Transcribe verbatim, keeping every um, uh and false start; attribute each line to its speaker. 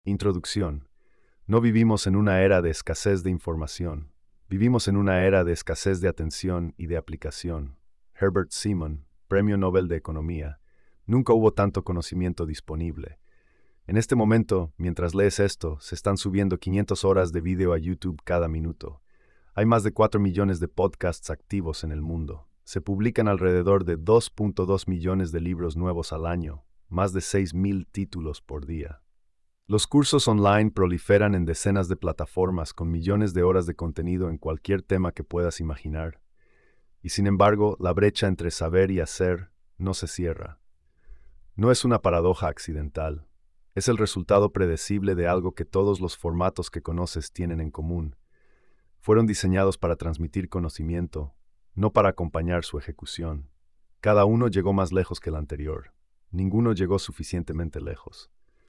Speaker 1: Introducción. No vivimos en una era de escasez de información. Vivimos en una era de escasez de atención y de aplicación. Herbert Simon, Premio Nobel de Economía. Nunca hubo tanto conocimiento disponible. En este momento, mientras lees esto, se están subiendo quinientas horas de video a YouTube cada minuto. Hay más de cuatro millones de podcasts activos en el mundo. Se publican alrededor de dos punto dos millones de libros nuevos al año, más de seis mil títulos por día. Los cursos online proliferan en decenas de plataformas con millones de horas de contenido en cualquier tema que puedas imaginar. Y sin embargo, la brecha entre saber y hacer no se cierra. No es una paradoja accidental. Es el resultado predecible de algo que todos los formatos que conoces tienen en común. Fueron diseñados para transmitir conocimiento, no para acompañar su ejecución. Cada uno llegó más lejos que el anterior. Ninguno llegó suficientemente lejos.